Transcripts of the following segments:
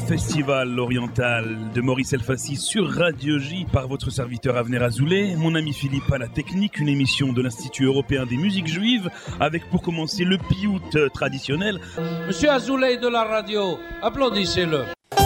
Festival oriental de Maurice Elfassi sur Radio J par votre serviteur Avner Azoulay, mon ami Philippe à la technique, une émission de l'Institut européen des musiques juives avec pour commencer le piout traditionnel. Monsieur Azoulay de la radio, applaudissez-le.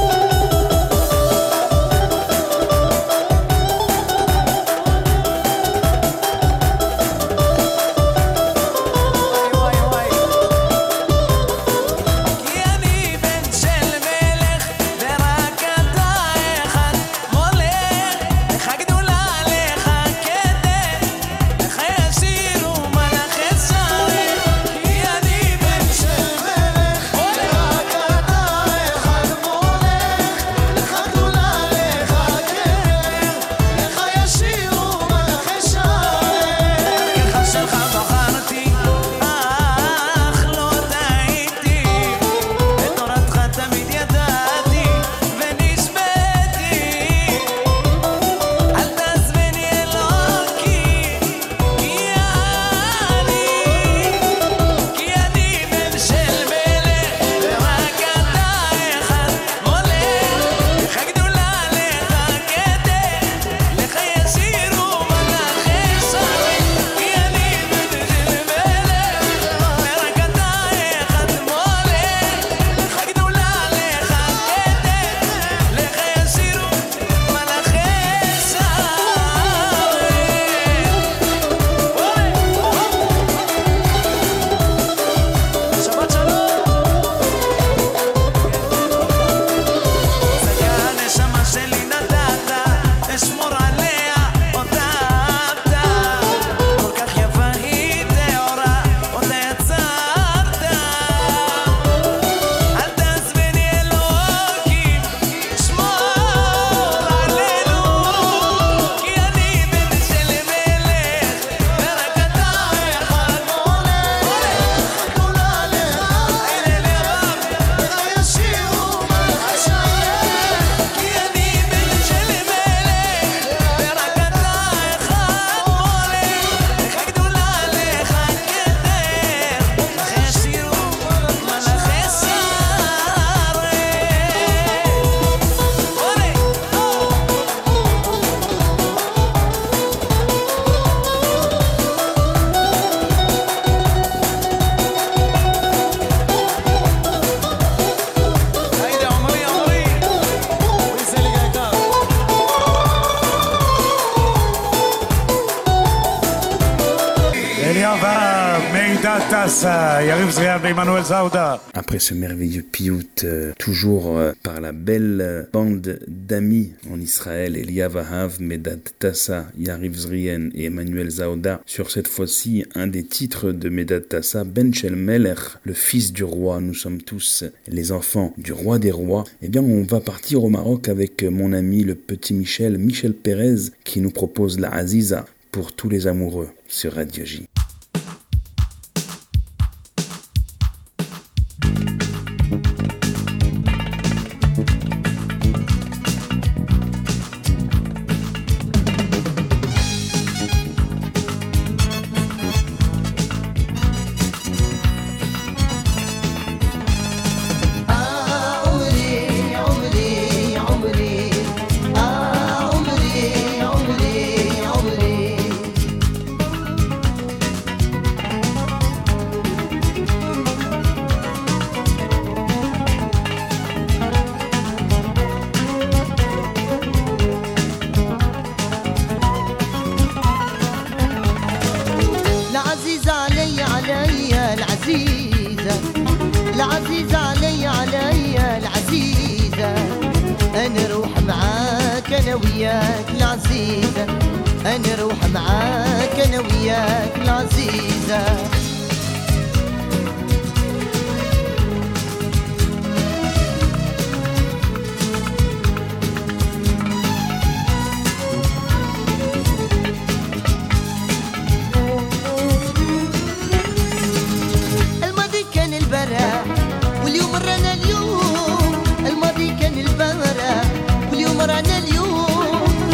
Après ce merveilleux piout, toujours par la belle bande d'amis en Israël, Eliav Ahav, Medad Tassa, Yariv Zrien et Emmanuel Zauda, sur cette fois-ci un des titres de Medad Tassa, Ben Shel Melech, le fils du roi. Nous sommes tous les enfants du roi des rois. Eh bien, on va partir au Maroc avec mon ami le petit Michel Pérez, qui nous propose la Aziza pour tous les amoureux sur Radio J.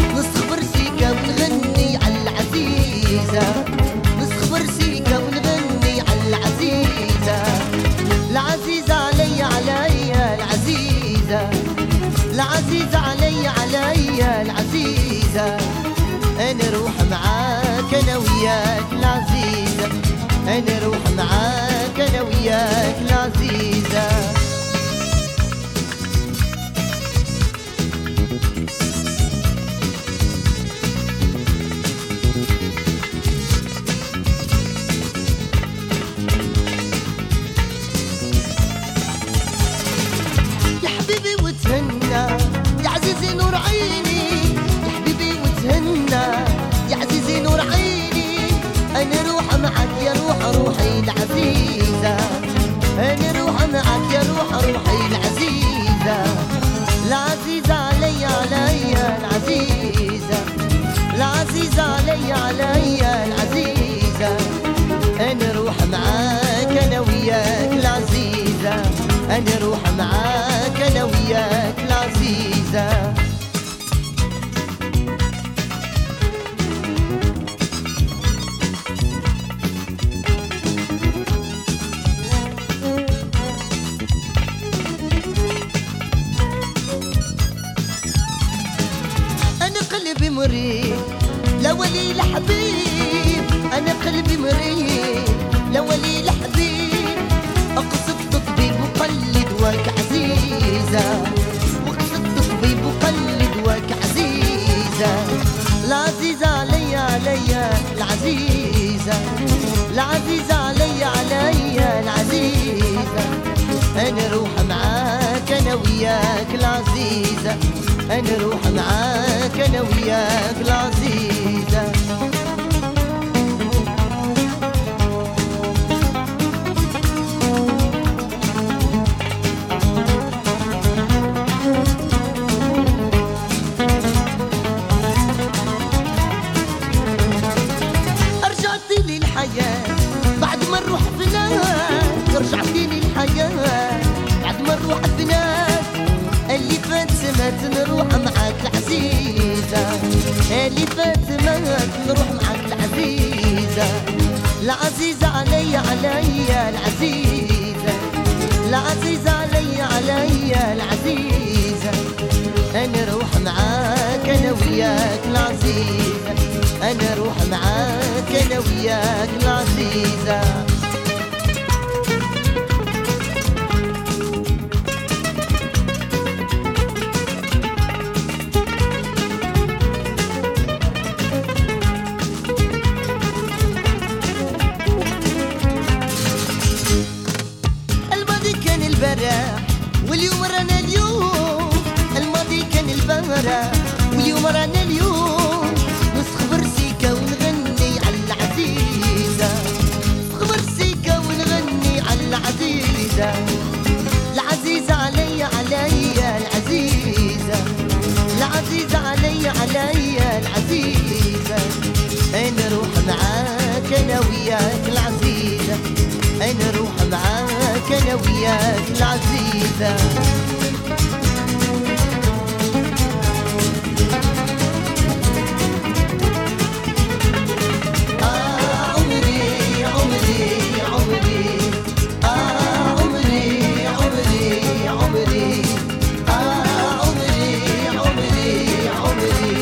نسخبر سيكا ونغني مريض لا ولي الحبيب أنا قلبي مريض لا ولي الحبيب أقصد تطبيب وقلد واك عزيزة وقصد تطبيب وقلد واك عزيزة العزيزة عليا عليا العزيزة العزيزة عليا عليا العزيزة أنا روح معاك أنا وياك العزيزة أنا روح معاك أنا وياك العزيزة رجعتي لي الحياة بعد ما نروح بنات رجعتي لي الحياة بعد ما نروح بنات اللي فات مات نروح معاك العزيزة اللي فات مات نروح معاك العزيزة العزيزة عليا عليا العزيزة العزيزة عليا عليا العزيزة أنا روح معاك أنا وياك العزيزة أنا روح معاك أنا وياك العزيزة الماضي كان البارح واليوم رانا اليوم الماضي كان البارح واليوم رانا اليوم نسخبر سيكا ونغني على العزيزة نسخبر سيكا ونغني على العزيزة العزيزة عليا عليا العزيزة العزيزة عليا عليا العزيزة أنا روح معاك أنا وياك العزيزة أنا روح معاك أنا وياك العزيزة عمري عمري عمري عمري عمري عمري عمري عمري عمري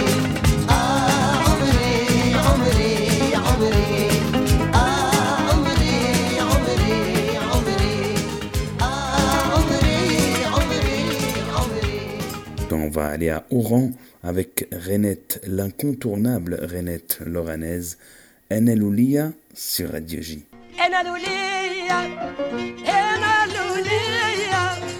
On va aller à Oran avec Renette, l'incontournable Renette loranaise, Enaloulia sur Radio J. Enaloulia, Enaloulia,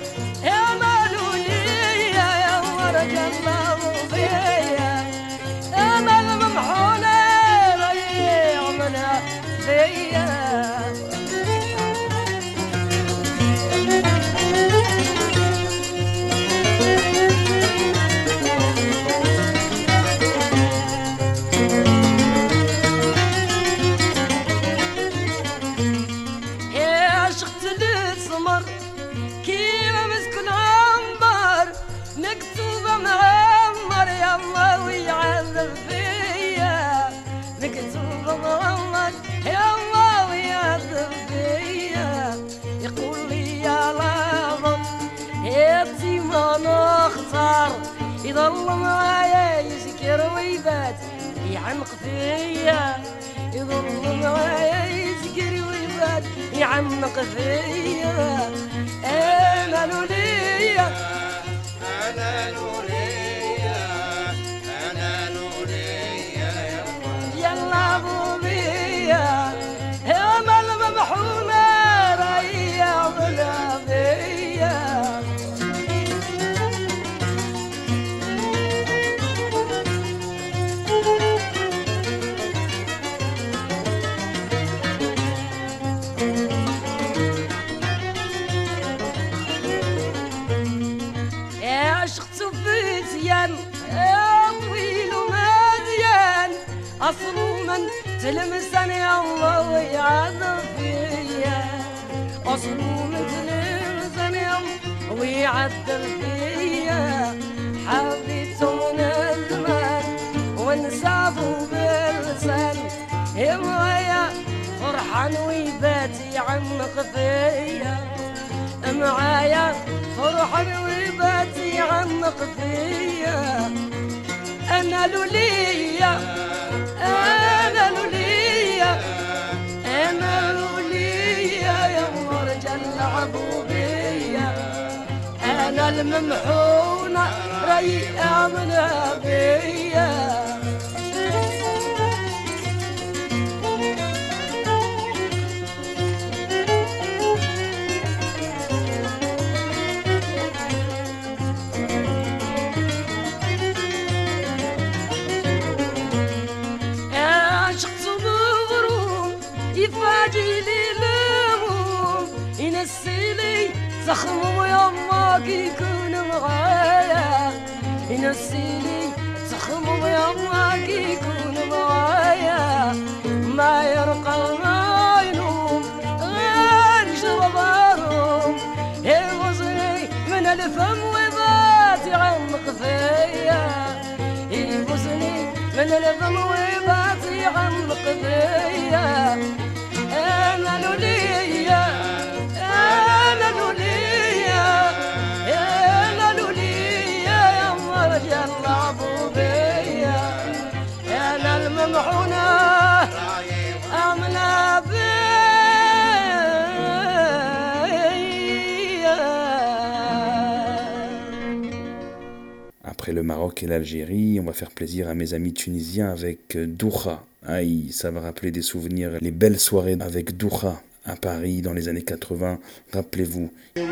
Enaloulia, ya ورد الله فيا أمل ممحونة ريعمنا فيا يضل معايا يسكر ويبات يعنق فيا يضل معايا يسكر ويبات يعنق فيا أنا لوليا أنا لوليا أنا لوليا يلا بوبيا أمل ممحونة ريا بلا فيا أصل من تلمسني الله ويعذب فيا أصل من تلمسني الله ويعذب فيا حبيته من الزمان ونسافه باللسان معايا فرحان ويبات يعنق فيا معايا فرحان ويبات يعنق فيا أنا لولية أنا لولية أنا لولية يا رجال لعبوا بيا أنا الممحونة ريئة من بيا يفاجي لي لموم ينسيلي زخم ويماك يكون معايا ينسيلي زخم ويماك يكون معايا ما يرقى ما ينوم غير شربارهم يبوسني من الفم ويبات يعمق فيا يبوسني من الفم ويبات يعمق فيا أنا لولية أنا لولية أنا لولية يا رجال لعبوا بيا أنا الممحونة أمنا بيا. Après le Maroc et l'Algérie, on va faire plaisir à mes amis tunisiens avec Doucha. Aïe, ça va rappeler des souvenirs, les belles soirées avec Doucha à Paris dans les années 80, rappelez-vous.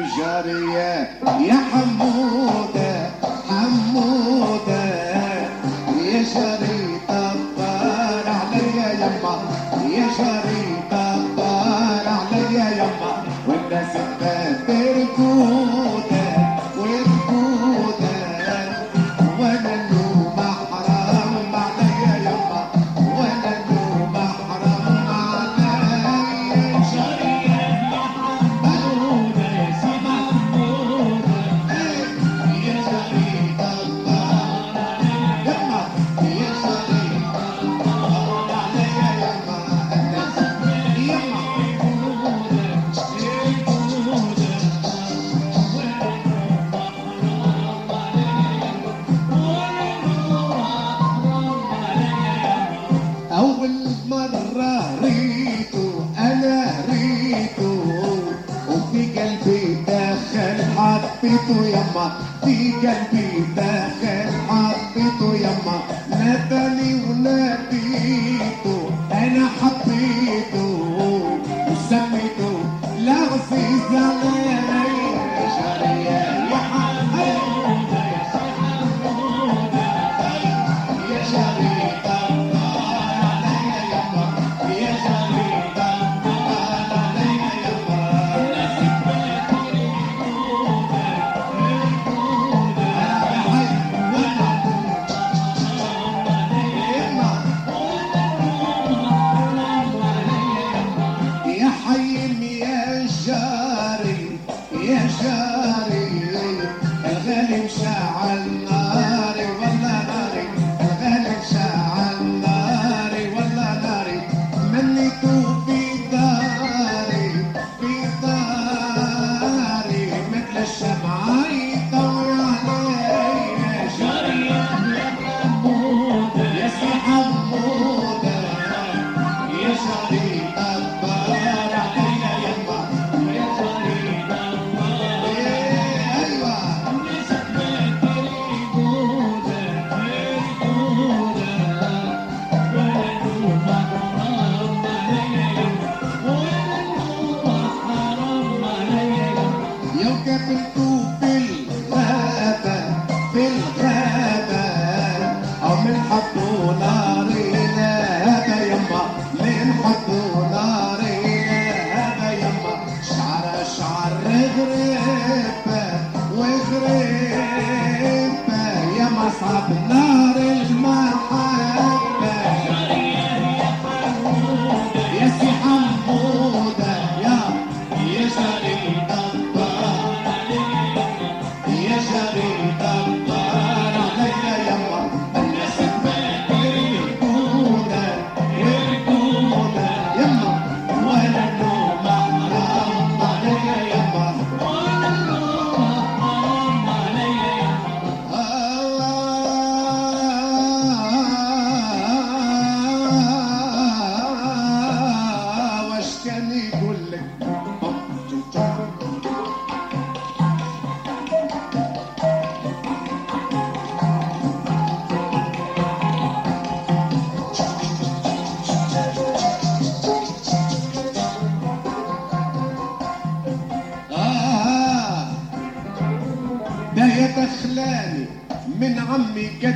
حبيته يما في قلبي داخل حبيته يما ناداني وناديته انا حبيته وسميته لعزيز علي شرية يا حبيبي يا شريك الله علي يما يا شريك الله علي يما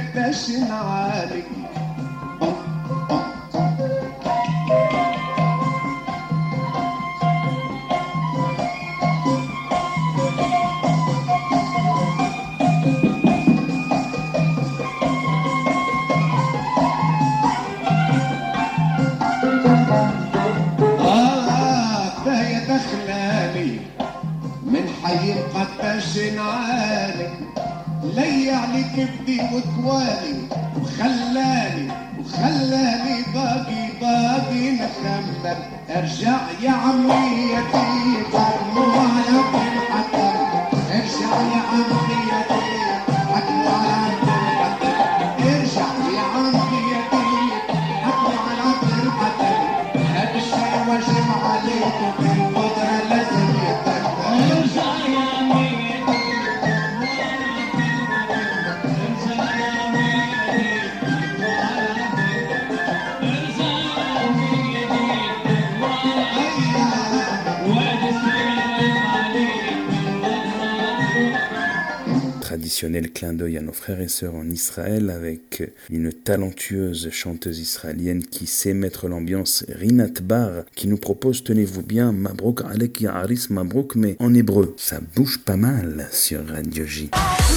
قداش نعاني كفاية دخلاني من حي قداش نعاني ليعني كبدي وكواني وخلاني باقي نخمم ارجع يا عمي يا تيب حكموا على الحكم ارجع يا عمي يا تيب حكموا على الحكم ارجع يا عمي يا تيب حكموا على الحكم هذا الشيء واجب عليكم بالقدرة لازم يتكلم ارجع يا عمي Traditionnel clin d'œil à nos frères et sœurs en Israël avec une talentueuse chanteuse israélienne qui sait mettre l'ambiance, Rinat Bar, qui nous propose, tenez-vous bien, Mabrouk Alek Yaharis Mabrouk, mais en hébreu. Ça bouge pas mal sur Radio J.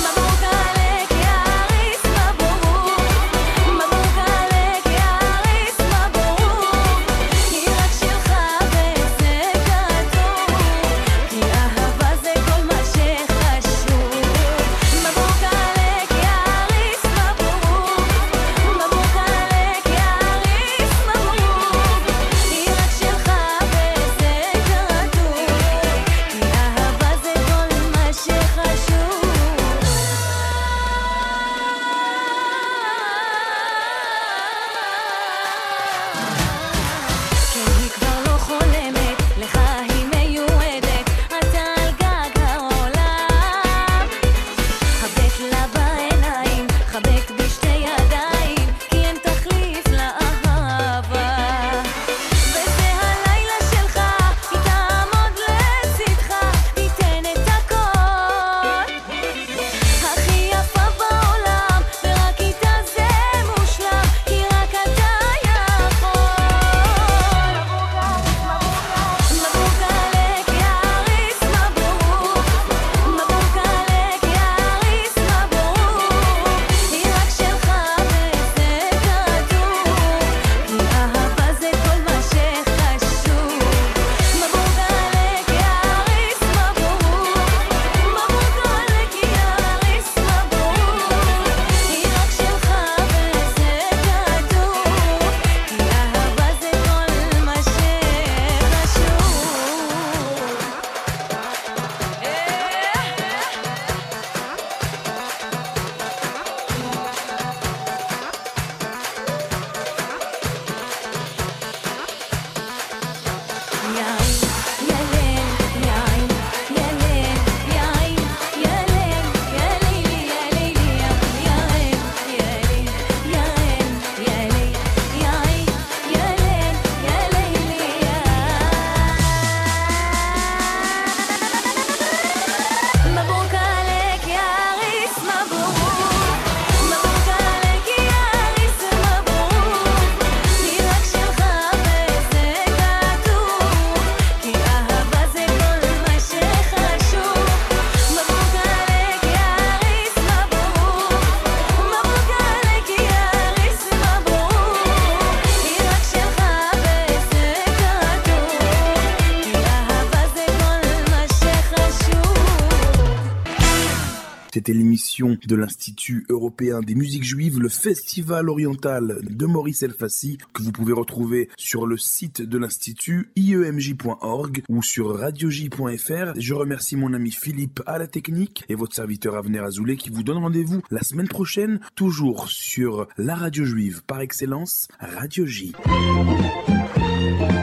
C'était l'émission de l'Institut européen des musiques juives, le Festival oriental de Maurice Elfassi, que vous pouvez retrouver sur le site de l'Institut iemj.org ou sur radioj.fr. Je remercie mon ami Philippe à la technique et votre serviteur Avner Azoulay qui vous donne rendez-vous la semaine prochaine, toujours sur la radio juive par excellence, Radio J.